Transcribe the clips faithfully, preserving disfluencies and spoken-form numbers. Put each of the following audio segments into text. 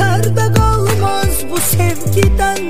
pərdə qalmaz bu sevgidən.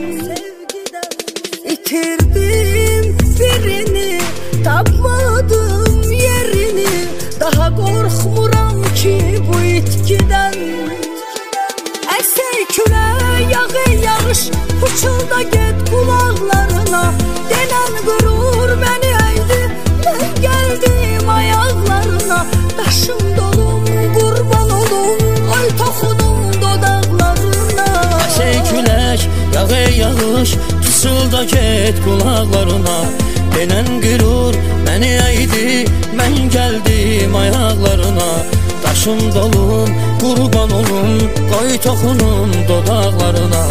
İtirdim birini, tapmadım yerini, daha qorxmuram ki bu itkidən. Əsək külək, yağı yağış, uçulda get qulaqlarına, denən qürur məni əydi, mən gəldim ayaqlarına. Daşım dolum, qurban olum, ay toxunum dodaqlarına. Əsək külək, yağı yağış, uçulda get qulaqlarına, denən qürur məni əydi, mən gəldim ayaqlarına. Daşım dolum, qurban olum, qoy toxunum dodaqlarına.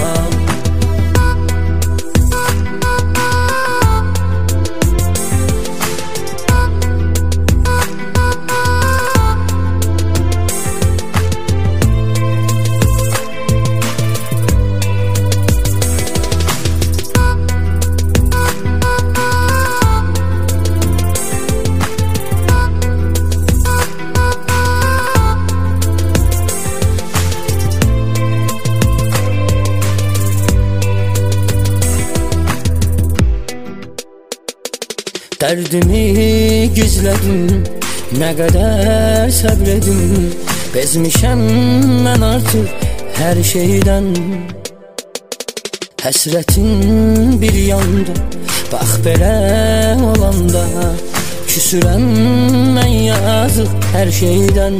Dərdimi gizlədim, nə qədər səbr edim, bezmişəm mən artıq hər şeydən. Həsrətin bir yanda, bax belə olanda, küsürəm mən yazıq hər şeydən.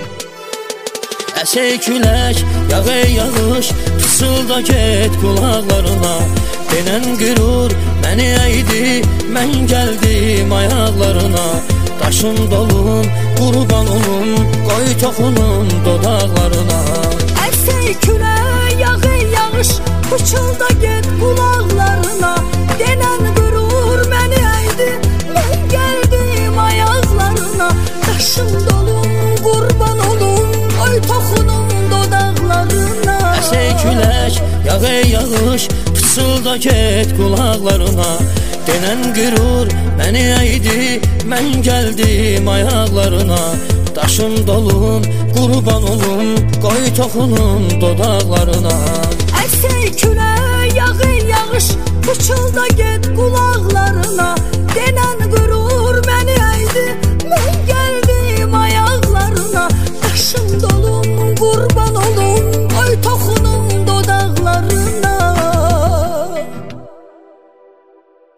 Əsək külək, yağı yağış, fısılda get qulaqlarına, denən qürur məni əydi, mən gəldim ayaqlarına. Daşım dolum, qurban olum, qoy toxunum dodaqlarına. Əsək külək, yağı yağış, uçulda get qulaqlarına, denən qürur məni əydi, mən gəldim ayaqlarına. Daşım dolum, qurban olum, qoy toxunum dodaqlarına. Əsək külək, yağı yağış, fısılda get qulaqlarına, denən qürur məni əydi, mən gəldim ayaqlarına. Daşım dolum, qurban olum, qoy toxunum dodaqlarına. Əsək külək, yağı yağış, uçulda get qulaqlarına,